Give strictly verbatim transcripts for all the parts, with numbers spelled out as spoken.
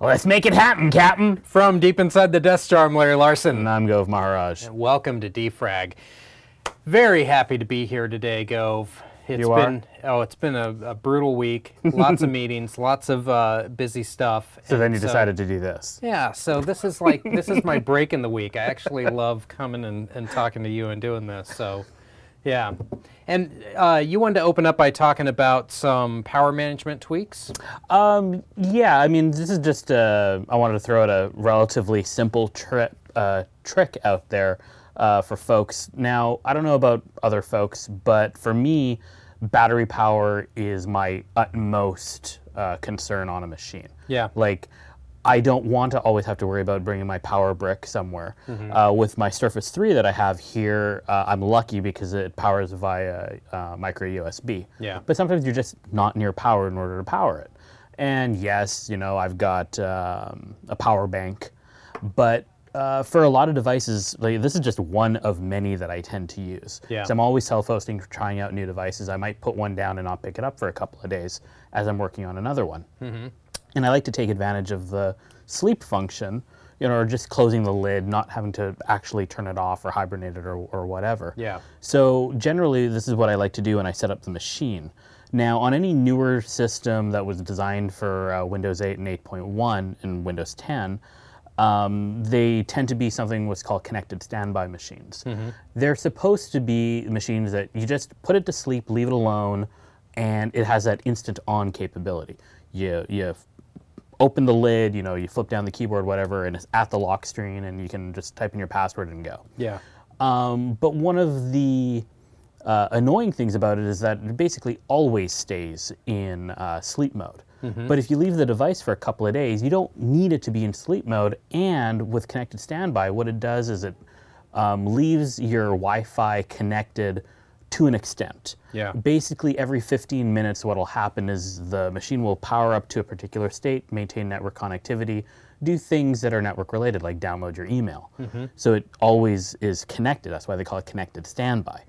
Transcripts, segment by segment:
Let's make it happen, Captain. From deep inside the Death Star, I'm Larry Larson. And I'm Gove Maharaj. And welcome to Defrag. Very happy to be here today, Gove. It's you been are? oh, it's been a, a brutal week. Lots of meetings, lots of uh, busy stuff. So and then you so, decided to do this. Yeah. So this is like this is my break in the week. I actually love coming and, and talking to you and doing this. So, yeah. And uh, you wanted to open up by talking about some power management tweaks. Um, yeah, I mean, this is just, uh, I wanted to throw out a relatively simple tri uh, trick out there uh, for folks. Now, I don't know about other folks, but for me, battery power is my utmost uh, concern on a machine. Yeah. Like, I don't want to always have to worry about bringing my power brick somewhere. Mm-hmm. uh, with my Surface three that I have here, uh, I'm lucky because it powers via uh, micro U S B. Yeah. But sometimes you're just not near power in order to power it. And yes, you know, I've got um, a power bank, but uh, for a lot of devices, like, this is just one of many that I tend to use. Yeah. So I'm always self-hosting, trying out new devices. I might put one down and not pick it up for a couple of days as I'm working on another one. Mm-hmm. And I like to take advantage of the sleep function, you know, or just closing the lid, not having to actually turn it off or hibernate it or, or whatever. Yeah. So generally, this is what I like to do when I set up the machine. Now, on any newer system that was designed for uh, Windows eight and eight point one and Windows ten, um, they tend to be something what's called connected standby machines. Mm-hmm. They're supposed to be machines that you just put it to sleep, leave it alone, and it has that instant on capability. You, you open the lid, you know, you flip down the keyboard, whatever, and it's at the lock screen, and you can just type in your password and go. Yeah. Um, but one of the uh, annoying things about it is that it basically always stays in uh, sleep mode. Mm-hmm. But if you leave the device for a couple of days, you don't need it to be in sleep mode. And with connected standby, what it does is it um, leaves your Wi-Fi connected to an extent. Yeah. Basically, every fifteen minutes, what will happen is the machine will power up to a particular state, maintain network connectivity, do things that are network related, like download your email. Mm-hmm. So it always is connected. That's why they call it connected standby.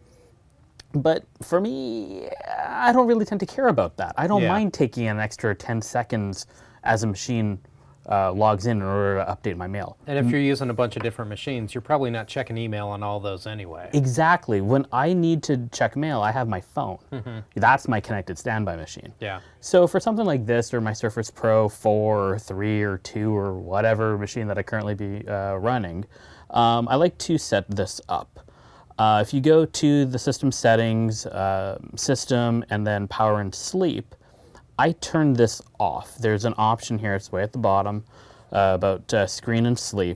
But for me, I don't really tend to care about that. I don't Yeah. mind taking an extra ten seconds as a machine uh, logs in in order to update my mail. And if you're using a bunch of different machines, you're probably not checking email on all those anyway. Exactly. When I need to check mail, I have my phone. Mm-hmm. That's my connected standby machine. Yeah. So for something like this, or my Surface Pro four or three or two or whatever machine that I currently be uh, running, um, I like to set this up. Uh, if you go to the system settings, uh, system, and then power and sleep, I turn this off. There's an option here, it's way at the bottom, uh, about uh, screen and sleep.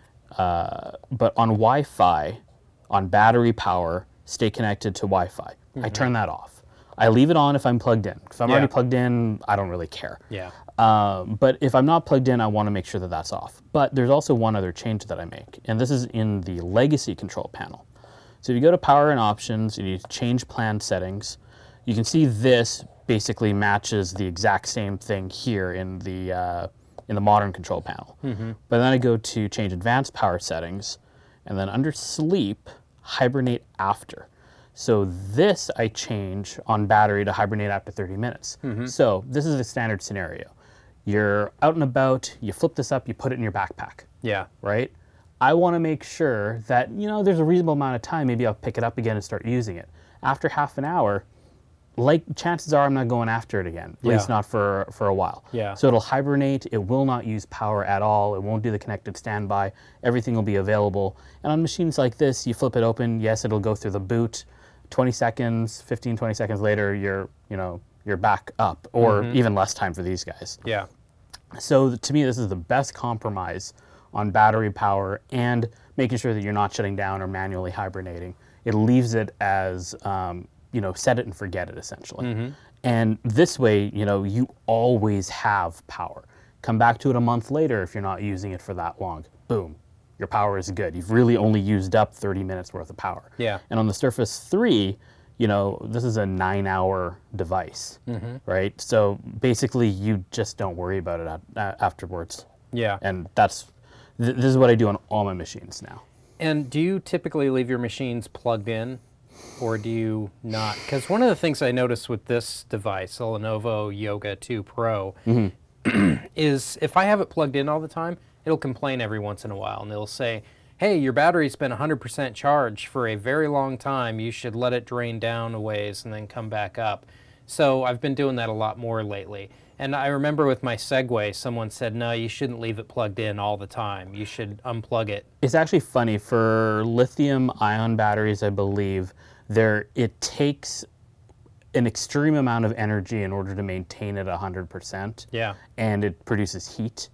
Uh, but on Wi-Fi, on battery power, stay connected to Wi-Fi. Mm-hmm. I turn that off. I leave it on if I'm plugged in. If I'm Yeah. already plugged in, I don't really care. Yeah. Um, but if I'm not plugged in, I want to make sure that that's off. But there's also one other change that I make, and this is in the legacy control panel. So if you go to power and options, you need to change plan settings. You can see this basically matches the exact same thing here in the uh, in the modern control panel. Mm-hmm. But then I go to change advanced power settings, and then under sleep, hibernate after. So this I change on battery to hibernate after thirty minutes. Mm-hmm. So this is the standard scenario. You're out and about, you flip this up, you put it in your backpack. Yeah. Right? I want to make sure that, you know, there's a reasonable amount of time, maybe I'll pick it up again and start using it. After half an hour, like, chances are I'm not going after it again, at Yeah. least not for, for a while. Yeah. So it'll hibernate, it will not use power at all, it won't do the connected standby, everything will be available. And on machines like this, you flip it open, yes, it'll go through the boot, twenty seconds, fifteen, twenty seconds later, you're, you know, you're back up, or mm-hmm. even less time for these guys. Yeah. So to me, this is the best compromise on battery power and making sure that you're not shutting down or manually hibernating. It leaves it as, um, you know, set it and forget it, essentially. Mm-hmm. And this way, you know, you always have power. Come back to it a month later if you're not using it for that long. Boom, your power is good. You've really only used up thirty minutes worth of power. Yeah. And on the Surface three, you know, this is a nine-hour device, mm-hmm. right? So basically, you just don't worry about it at, afterwards. Yeah. And that's th- this is what I do on all my machines now. And do you typically leave your machines plugged in, or do you not? Because one of the things I noticed with this device, the Lenovo Yoga two Pro, mm-hmm. is if I have it plugged in all the time, it'll complain every once in a while, and it'll say, hey, your battery's been one hundred percent charged for a very long time. You should let it drain down a ways and then come back up. So I've been doing that a lot more lately. And I remember with my Segway, someone said, no, you shouldn't leave it plugged in all the time. You should unplug it. It's actually funny. For lithium-ion batteries, I believe, there it takes an extreme amount of energy in order to maintain it one hundred percent. Yeah. And it produces heat.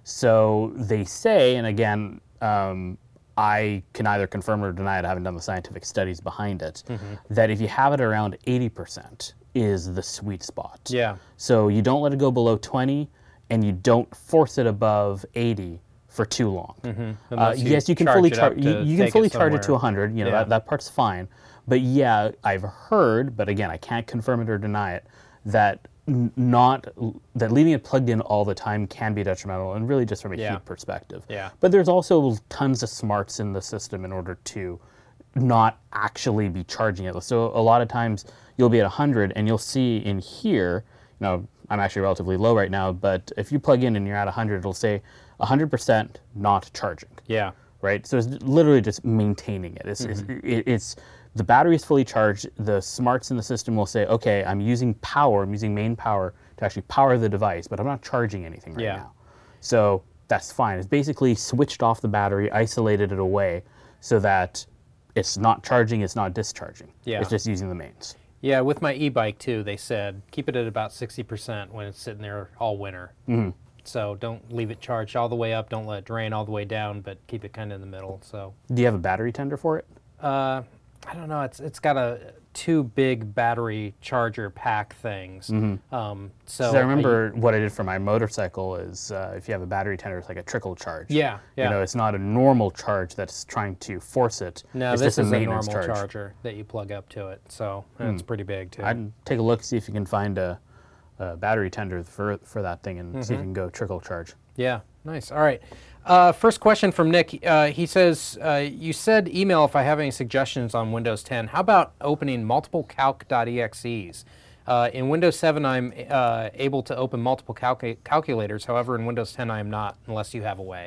So they say, and again, um, I can either confirm or deny it, I haven't done the scientific studies behind it, mm-hmm. that if you have it around eighty percent is the sweet spot. Yeah. So you don't let it go below twenty, and you don't force it above eighty for too long. Mm-hmm. Uh, you yes, you can charge fully it charge. up You, to you can take fully it charge it to somewhere. one hundred. You know Yeah. that, that part's fine. But yeah, I've heard, but again, I can't confirm it or deny it, that n- not that leaving it plugged in all the time can be detrimental, and really just from a Yeah. heat perspective. Yeah. But there's also tons of smarts in the system in order to not actually be charging it. So a lot of times you'll be at one hundred, and you'll see in here, you know, I'm actually relatively low right now, but if you plug in and you're at one hundred, it'll say one hundred percent not charging. Yeah. Right? So it's literally just maintaining it. It's, mm-hmm. it's, it, it's the battery is fully charged. The smarts in the system will say, okay, I'm using power, I'm using main power to actually power the device, but I'm not charging anything right Yeah. now. So that's fine. It's basically switched off the battery, isolated it away so that it's not charging, it's not discharging. Yeah. It's just using the mains. Yeah, with my e-bike too, they said keep it at about sixty percent when it's sitting there all winter. Mm-hmm. So don't leave it charged all the way up, don't let it drain all the way down, but keep it kind of in the middle. So Do you have a battery tender for it? uh, I don't know. It's it's got a two big battery charger pack things. Mm-hmm. Um, so I remember I, what I did for my motorcycle is uh, if you have a battery tender, it's like a trickle charge. Yeah, yeah. You know, it's not a normal charge that's trying to force it. No, it's this just is a a maintenance normal charge. charger that you plug up to it. So it's pretty big too. I'd take a look, see if you can find a, a battery tender for for that thing, and mm-hmm. see if you can go trickle charge. Yeah, nice. All right. Uh, first question from Nick. Uh, he says, uh, you said email if I have any suggestions on Windows ten. How about opening multiple calc dot E X Es? Uh, in Windows seven, I'm uh, able to open multiple calc- calculators. However, in Windows ten, I am not, unless you have a way.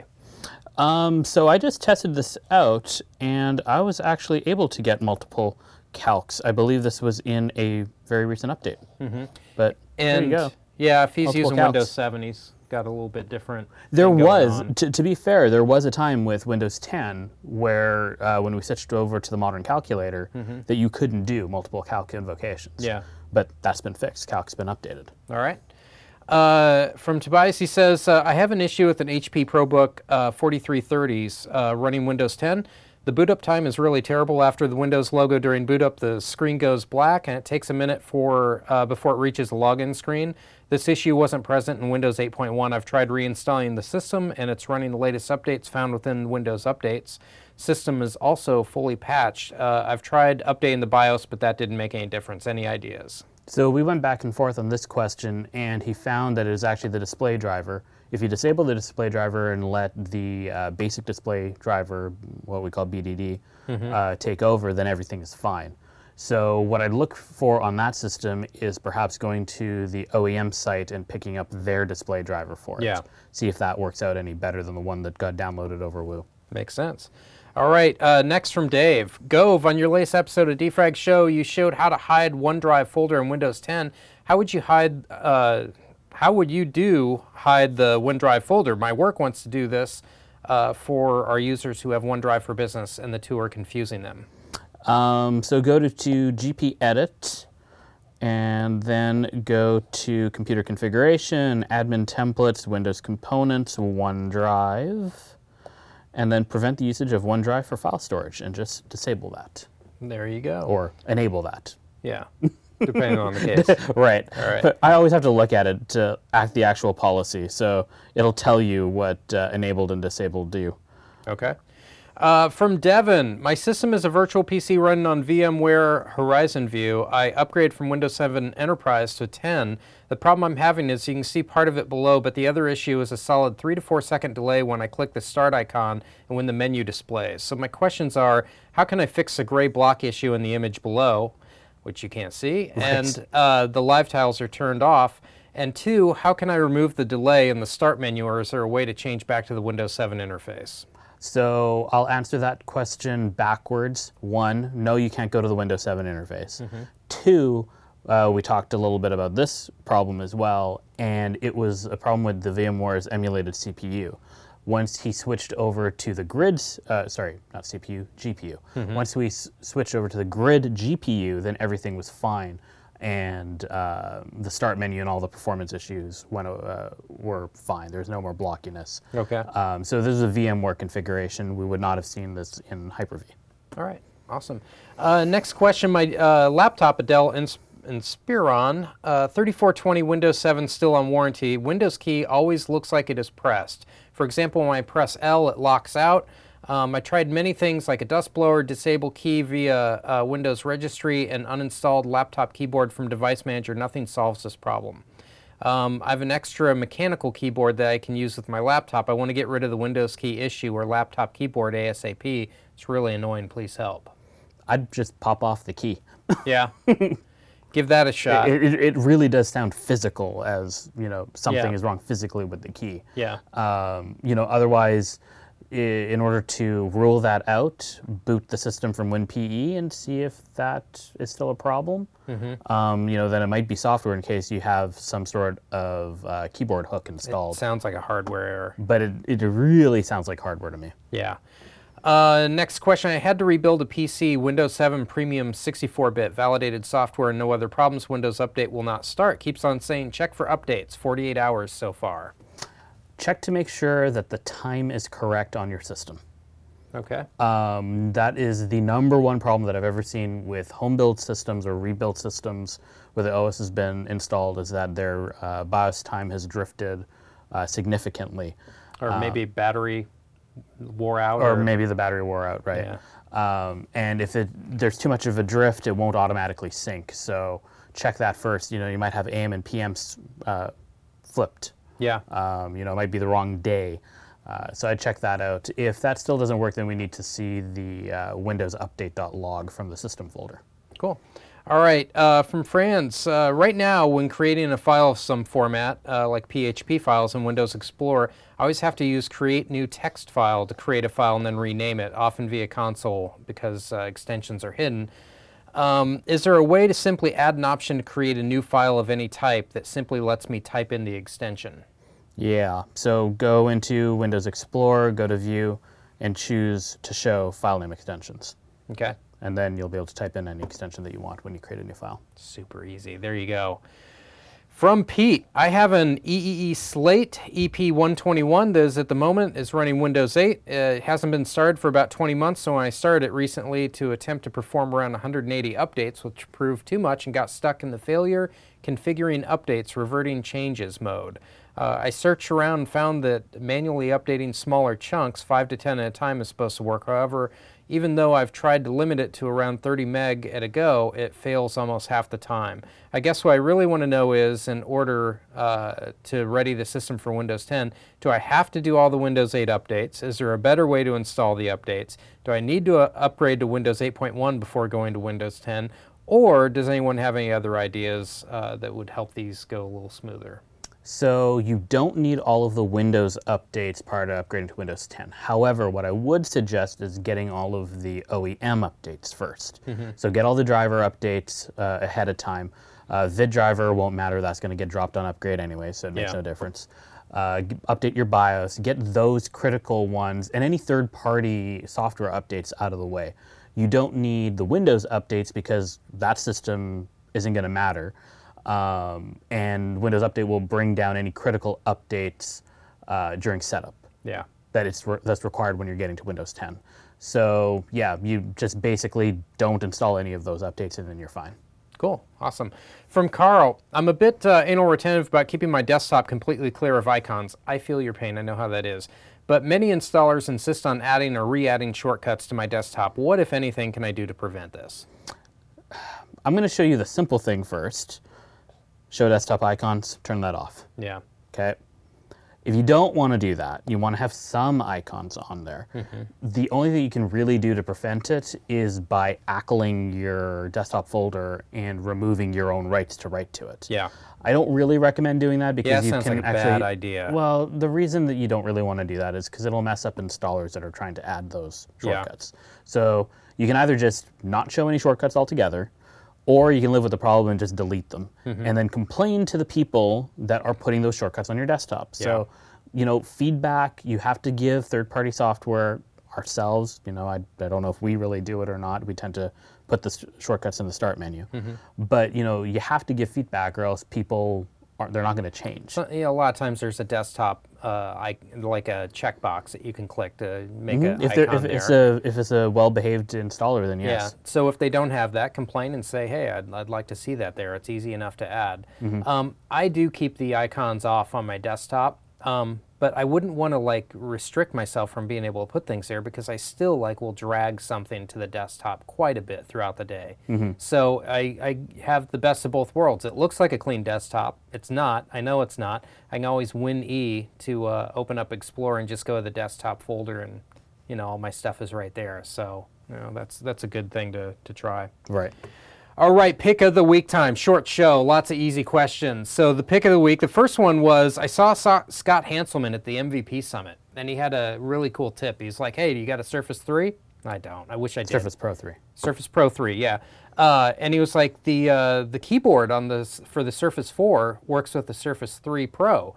Um, so I just tested this out, and I was actually able to get multiple calcs. I believe this was in a very recent update. Mm-hmm. But and there you go. Yeah, if he's Multiple using calcs. Windows seven, he's got a little bit different. There thing going was, on. to, to be fair, there was a time with Windows ten where uh, when we switched over to the modern calculator mm-hmm. that you couldn't do multiple calc invocations. Yeah. But that's been fixed. Calc's been updated. All right. Uh, from Tobias, he says, uh, I have an issue with an H P ProBook uh, forty-three thirties uh, running Windows ten. The boot up time is really terrible. After the Windows logo during boot up, the screen goes black, and it takes a minute for uh, before it reaches the login screen. This issue wasn't present in Windows eight point one. I've tried reinstalling the system, and it's running the latest updates found within Windows Updates. System is also fully patched. Uh, I've tried updating the BIOS, but that didn't make any difference. Any ideas? So we went back and forth on this question, and he found that it is actually the display driver. If you disable the display driver and let the uh, basic display driver, what we call B D D, mm-hmm. uh, take over, then everything is fine. So what I'd look for on that system is perhaps going to the O E M site and picking up their display driver for it. Yeah. See if that works out any better than the one that got downloaded over Woo. Makes sense. All right, uh, next from Dave. Gove, on your latest episode of Defrag Show, you showed how to hide OneDrive folder in Windows ten. How would you hide, uh, how would you do hide the OneDrive folder? My work wants to do this uh, for our users who have OneDrive for Business, and the two are confusing them. Um, so go to, to G P Edit, and then go to Computer Configuration, Admin Templates, Windows Components, OneDrive, and then prevent the usage of OneDrive for file storage, and just disable that. There you go. Or enable that. Yeah, depending on the case. Right. All right. But I always have to look at it to act the actual policy, so it'll tell you what uh, enabled and disabled do. Okay. Uh, from Devin, my system is a virtual P C running on VMware Horizon View. I upgrade from Windows seven Enterprise to ten. The problem I'm having is you can see part of it below, but the other issue is a solid three to four second delay when I click the start icon and when the menu displays. So my questions are, how can I fix the gray block issue in the image below, which you can't see, Right. and uh, the live tiles are turned off? And two, how can I remove the delay in the start menu, or is there a way to change back to the Windows seven interface? So I'll answer that question backwards. One, no, you can't go to the Windows seven interface. Mm-hmm. Two, uh, we talked a little bit about this problem as well, and it was a problem with the VMware's emulated C P U. Once he switched over to the grid, uh, sorry, not C P U, G P U. Mm-hmm. Once we s- switched over to the grid G P U, then everything was fine. And uh, the start menu and all the performance issues went, uh, were fine. There's no more blockiness. Okay. Um, so this is a VMware configuration. We would not have seen this in Hyper-V. All right, awesome. Uh, next question, my uh, laptop, a Dell Ins- Inspiron, uh, thirty-four twenty Windows seven still on warranty. Windows key always looks like it is pressed. For example, when I press L, it locks out. Um, I tried many things like a dust blower, disable key via uh, Windows registry, and uninstalled laptop keyboard from Device Manager. Nothing solves this problem. Um, I have an extra mechanical keyboard that I can use with my laptop. I want to get rid of the Windows key issue or laptop keyboard ASAP. It's really annoying. Please help. I'd just pop off the key. Yeah. Give that a shot. It, it, it really does sound physical, as you know, something Yeah. is wrong physically with the key. Yeah. Um, you know, otherwise, i- in order to rule that out, boot the system from WinPE and see if that is still a problem. Mm-hmm. Um, you know, then it might be software in case you have some sort of uh, keyboard hook installed. It sounds like a hardware error. But it, it really sounds like hardware to me. Yeah. Uh, next question. I had to rebuild a P C, Windows seven Premium sixty-four bit, validated software, no other problems. Windows Update will not start. Keeps on saying check for updates. forty-eight hours so far. Check to make sure that the time is correct on your system. Okay. Um, that is the number one problem that I've ever seen with home build systems or rebuilt systems where the O S has been installed, is that their uh, BIOS time has drifted uh, significantly. Or maybe battery wore out. Or maybe the battery wore out, right? Yeah. Um, and if it there's too much of a drift, it won't automatically sync. So check that first. You know, you might have A M and P M uh, flipped. Yeah. Um, you know, it might be the wrong day. Uh, so I check that out. If that still doesn't work, then we need to see the uh, Windows update.log from the system folder. Cool. All right, uh, from Franz, uh, right now when creating a file of some format, uh, like P H P files in Windows Explorer, I always have to use create new text file to create a file and then rename it, often via console because uh, extensions are hidden. Um, is there a way to simply add an option to create a new file of any type that simply lets me type in the extension? Yeah, so go into Windows Explorer, go to View, and choose to show file name extensions. Okay. And then you'll be able to type in any extension that you want when you create a new file. Super easy. There you go. From Pete, I have an E E E Slate E P one twenty-one that is at the moment is running Windows eight. Uh, it hasn't been started for about twenty months, so when I started it recently to attempt to perform around one hundred eighty updates, which proved too much and got stuck in the failure configuring updates reverting changes mode. Uh, I searched around and found that manually updating smaller chunks, five to ten at a time, is supposed to work. However, even though I've tried to limit it to around thirty meg at a go, it fails almost half the time. I guess what I really want to know is, in order uh, to ready the system for Windows ten, do I have to do all the Windows eight updates? Is there a better way to install the updates? Do I need to uh, upgrade to Windows eight point one before going to Windows ten? Or does anyone have any other ideas uh, that would help these go a little smoother? So you don't need all of the Windows updates prior to upgrading to Windows ten. However, what I would suggest is getting all of the O E M updates first. Mm-hmm. So get all the driver updates uh, ahead of time. Uh, VidDriver won't matter. That's going to get dropped on upgrade anyway, so it makes Yeah. no difference. Uh, g- update your BIOS. Get those critical ones and any third-party software updates out of the way. You don't need the Windows updates because that system isn't going to matter. Um, and Windows Update will bring down any critical updates uh, during setup Yeah. that it's re- that's required when you're getting to Windows ten. So yeah, you just basically don't install any of those updates and then you're fine. Cool. Awesome. From Carl, I'm a bit uh, anal retentive about keeping my desktop completely clear of icons. I feel your pain. I know how that is. But many installers insist on adding or re-adding shortcuts to my desktop. What, if anything, can I do to prevent this? I'm going to show you the simple thing first. Show desktop icons, turn that off. Yeah. Okay. If you don't want to do that, you want to have some icons on there. Mm-hmm. The only thing you can really do to prevent it is by ackling your desktop folder and removing your own rights to write to it. Yeah. I don't really recommend doing that because yeah, you sounds can like a actually. bad idea. Well, the reason that you don't really want to do that is because it'll mess up installers that are trying to add those shortcuts. Yeah. So you can either just not show any shortcuts altogether, or you can live with the problem and just delete them, mm-hmm. and then complain to the people that are putting those shortcuts on your desktop. Yeah. So, you know, feedback, you have to give third-party software ourselves. You know, I, I don't know if we really do it or not. We tend to put the st- shortcuts in the start menu. Mm-hmm. But, you know, you have to give feedback or else people, aren't, they're not going to change. So, you know, a lot of times there's a desktop, uh, I, like a checkbox that you can click to make mm-hmm. a icon if there. It's a, if it's a well-behaved installer, then yes. Yeah, so if they don't have that, complain and say, hey, I'd, I'd like to see that there. It's easy enough to add. Mm-hmm. Um, I do keep the icons off on my desktop. Um, but I wouldn't want to like restrict myself from being able to put things there because I still like will drag something to the desktop quite a bit throughout the day. Mm-hmm. So I, I have the best of both worlds. It looks like a clean desktop. It's not. I know it's not. I can always Win E to uh, open up Explorer and just go to the desktop folder, and you know all my stuff is right there. So you know that's that's a good thing to to try. Right. All right, pick of the week time. Short show, lots of easy questions. So the pick of the week, the first one was, I saw Scott Hanselman at the M V P Summit, and he had a really cool tip. He's like, hey, do you got a Surface three? I don't. I wish I did. Surface Pro three. Surface Pro three, yeah. Uh, and he was like, the uh, the keyboard on the for the Surface four works with the Surface three Pro.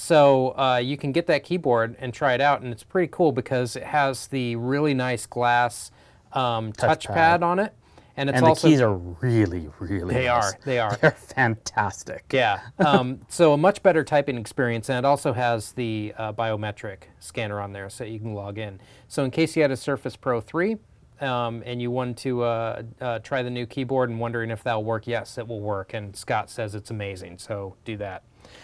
So uh, you can get that keyboard and try it out, and it's pretty cool because it has the really nice glass um, touchpad touch on it. And, it's and the also, keys are really, really They nice. are, they are. They're fantastic. Yeah, um, so a much better typing experience, and it also has the uh, biometric scanner on there so you can log in. So in case you had a Surface Pro three um, and you wanted to uh, uh, try the new keyboard and wondering if that'll work, yes, it will work, and Scott says it's amazing, so do that.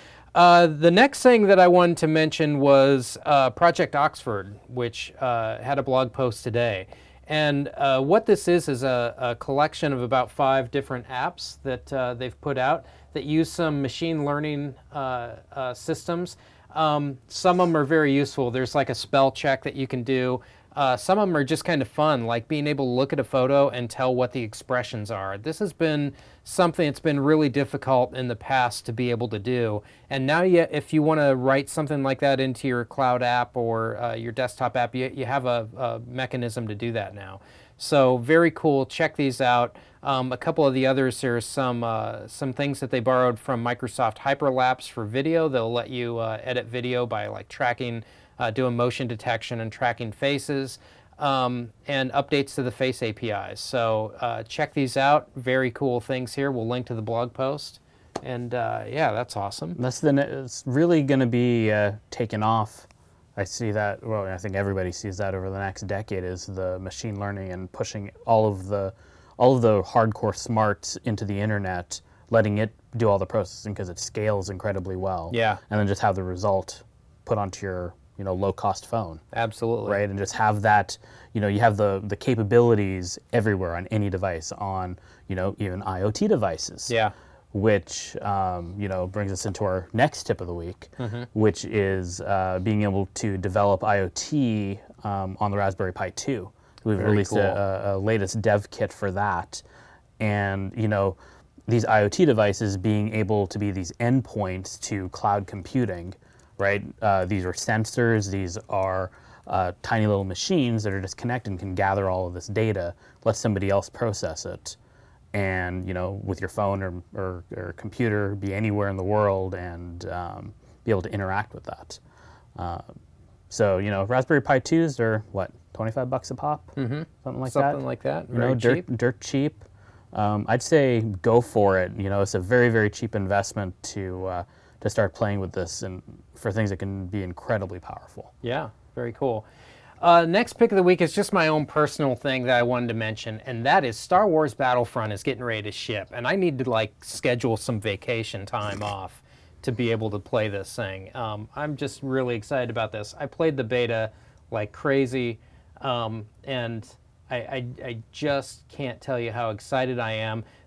Uh, the next thing that I wanted to mention was uh, Project Oxford, which uh, had a blog post today. And uh, what this is is a, a collection of about five different apps that uh, they've put out that use some machine learning uh, uh, systems. Um, some of them are very useful. There's like a spell check that you can do. Uh, some of them are just kind of fun, like being able to look at a photo and tell what the expressions are. This has been something that's been really difficult in the past to be able to do. And now you, if you want to write something like that into your cloud app or uh, your desktop app, you, you have a, a mechanism to do that now. So very cool. Check these out. Um, a couple of the others, there's some uh, some things that they borrowed from Microsoft Hyperlapse for video. They'll let you uh, edit video by like tracking Uh, doing motion detection and tracking faces, um, and updates to the Face A P Is. So uh, check these out. Very cool things here. We'll link to the blog post. And uh, yeah, that's awesome. That's the, it's really going to be uh, taken off. I see that, well, I think everybody sees that over the next decade, is the machine learning and pushing all of the, all of the hardcore smarts into the internet, letting it do all the processing because it scales incredibly well. Yeah. And then just have the result put onto your you know, low-cost phone. Absolutely. Right, and just have that, you know, you have the, the capabilities everywhere on any device, on, you know, even IoT devices. Yeah. Which, um, you know, brings us into our next tip of the week, mm-hmm. which is uh, being able to develop IoT um, on the Raspberry Pi two. We've Very released cool. a, a latest dev kit for that. And, you know, these IoT devices being able to be these endpoints to cloud computing, right? Uh, these are sensors, these are uh, tiny little machines that are just connected and can gather all of this data, let somebody else process it, and, you know, with your phone or, or, or computer, be anywhere in the world and um, be able to interact with that. Uh, so, you know, Raspberry Pi twos are, what, twenty-five bucks a pop? Mm-hmm. Something like Something that? Something like that, you very know, dirt, cheap. Dirt cheap. Um, I'd say go for it. You know, it's a very, very cheap investment to uh, to start playing with this and for things that can be incredibly powerful. Yeah, very cool. Uh, next pick of the week is just my own personal thing that I wanted to mention, and that is Star Wars Battlefront is getting ready to ship, and I need to like schedule some vacation time off to be able to play this thing. Um, I'm just really excited about this. I played the beta like crazy, um, and I, I, I just can't tell you how excited I am.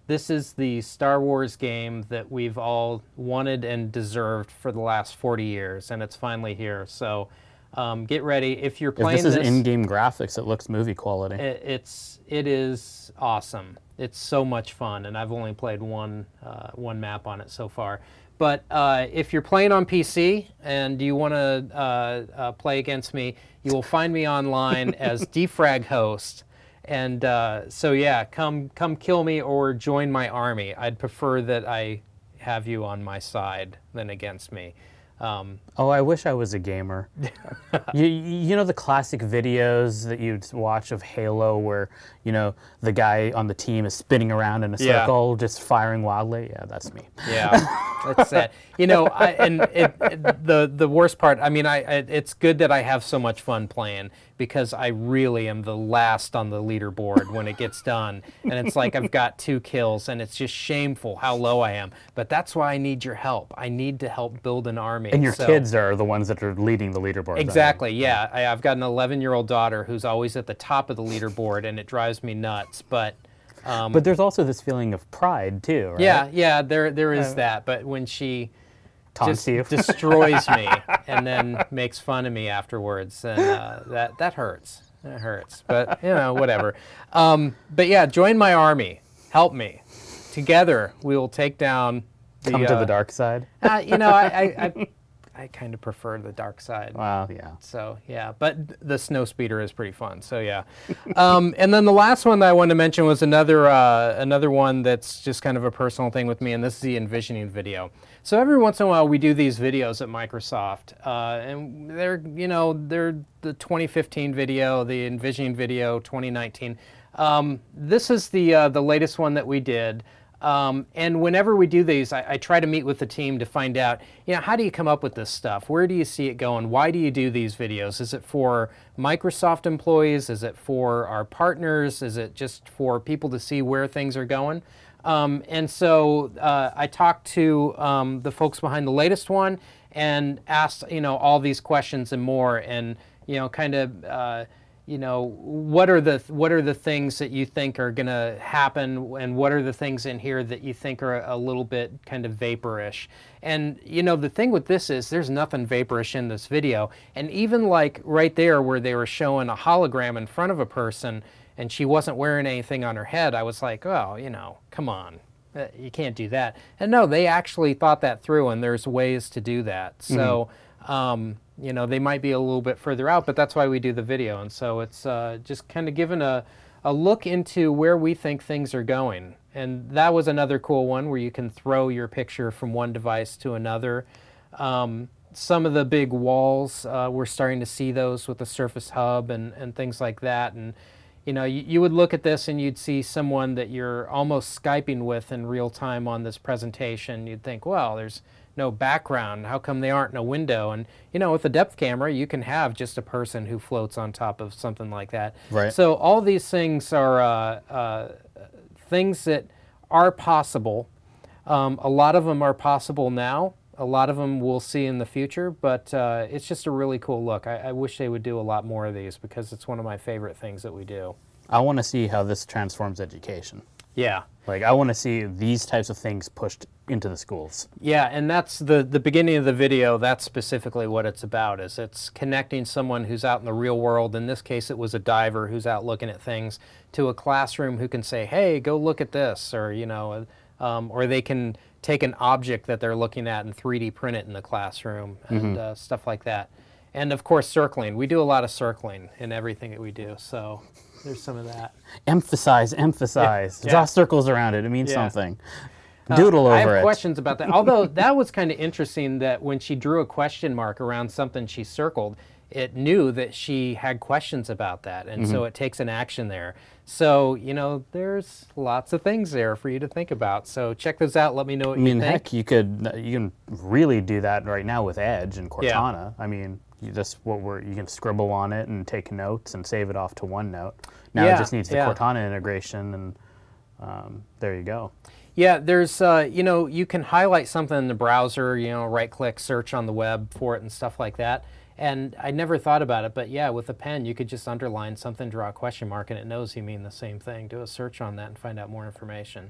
this is the Star Wars game that we've all wanted and deserved for the last forty years, and it's finally here. So um, get ready. If you're If playing this is this, in-game graphics, it looks movie quality. it, it's it is awesome. It's so much fun, and I've only played one uh, one map on it so far. But uh, if you're playing on P C and you want to uh, uh, play against me, you will find me online as Defrag Host. And uh, so yeah, come come kill me or join my army. I'd prefer that I have you on my side than against me. Um, Oh, I wish I was a gamer. you, you know the classic videos that you'd watch of Halo where, you know, the guy on the team is spinning around in a Yeah. circle, just firing wildly? Yeah, that's me. Yeah, that's sad. You know, I, and it, it, the the worst part. I mean, I, I it's good that I have so much fun playing because I really am the last on the leaderboard when it gets done, and it's like I've got two kills, and it's just shameful how low I am. But that's why I need your help. I need to help build an army. And your So- kids are the ones that are leading the leaderboard. Exactly, yeah. I, I've got an eleven-year-old daughter who's always at the top of the leaderboard, and it drives me nuts. But um, But there's also this feeling of pride, too, right? yeah, yeah, there there is Uh, that. But when she Taunts just you. destroys me and then makes fun of me afterwards, and uh, that that hurts. That hurts. But you know, whatever. Um, but yeah, join my army. Help me. Together, we will take down. The, Come to uh, the dark side. Uh, you know, I I, I, I kind of prefer the dark side. Wow, yeah. So yeah, but the snow speeder is pretty fun. So yeah, um, and then the last one that I wanted to mention was another uh, another one that's just kind of a personal thing with me, and this is the envisioning video. So every once in a while we do these videos at Microsoft, uh, and they're you know they're the twenty fifteen video, the envisioning video, twenty nineteen. Um, this is the uh, the latest one that we did. Um, and whenever we do these, I, I try to meet with the team to find out, you know, how do you come up with this stuff? Where do you see it going? Why do you do these videos? Is it for Microsoft employees? Is it for our partners? Is it just for people to see where things are going? Um, and so uh, I talked to um, the folks behind the latest one and asked, you know, all these questions and more, and you know, kind of. Uh, you know, what are the what are the things that you think are going to happen, and what are the things in here that you think are a little bit kind of vaporish? And you know, the thing with this is there's nothing vaporish in this video, and even like right there where they were showing a hologram in front of a person and she wasn't wearing anything on her head, I was like, oh, you know, come on. Uh, You can't do that. And no, they actually thought that through, and there's ways to do that. So, um, you know, they might be a little bit further out, but that's why we do the video. And so it's uh, just kind of giving a, a look into where we think things are going. And that was another cool one where you can throw your picture from one device to another. Um, some of the big walls, uh, we're starting to see those with the Surface Hub and, and things like that. And you know, you, you would look at this and you'd see someone that you're almost Skyping with in real time on this presentation. You'd think, well, there's no background. How come they aren't in a window? And, you know, with a depth camera, you can have just a person who floats on top of something like that. Right. So all these things are uh, uh, things that are possible. Um, a lot of them are possible now. A lot of them we'll see in the future, but uh, it's just a really cool look. I, I wish they would do a lot more of these because it's one of my favorite things that we do. I want to see how this transforms education. Yeah. Like, I want to see these types of things pushed into the schools. Yeah, and that's the, the beginning of the video. That's specifically what it's about, is it's connecting someone who's out in the real world. In this case, it was a diver who's out looking at things to a classroom who can say, hey, go look at this, or, you know, um, or they can take an object that they're looking at and three D print it in the classroom and mm-hmm. uh, stuff like that. And of course, circling. We do a lot of circling in everything that we do, so there's some of that. Emphasize, emphasize. Yeah. Draw Yeah. circles around it. It means Yeah. something. Doodle uh, over I have it. questions about that. Although that was kind of interesting that when she drew a question mark around something she circled, it knew that she had questions about that, and mm-hmm. so it takes an action there. So, you know, there's lots of things there for you to think about. So check those out. Let me know what I mean, you think. heck, you could you can really do that right now with Edge and Cortana. Yeah. I mean, you just what we're you can scribble on it and take notes and save it off to OneNote. Now yeah, it just needs the yeah. Cortana integration, and um, there you go. Yeah, there's, uh, you know, you can highlight something in the browser, you know, right-click, search on the web for it and stuff like that. And I never thought about it, but yeah, with a pen, you could just underline something, draw a question mark, and it knows you mean the same thing. Do a search on that and find out more information.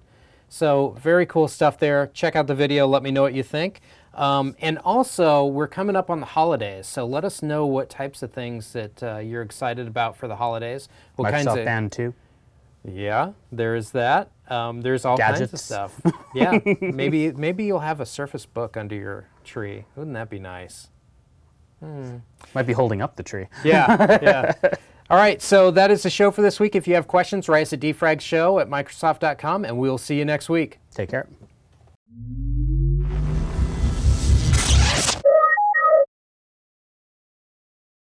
So very cool stuff there. Check out the video. Let me know what you think. Um, and also, we're coming up on the holidays, so let us know what types of things that uh, you're excited about for the holidays. What kinds Microsoft of Band two. Yeah, there is that. Um, there's all kinds of Gadgets. stuff. Yeah, maybe maybe you'll have a Surface Book under your tree. Wouldn't that be nice? Might be holding up the tree. Yeah, yeah. All right, so that is the show for this week. If you have questions, write us at d frag show at microsoft dot com, and we'll see you next week. Take care.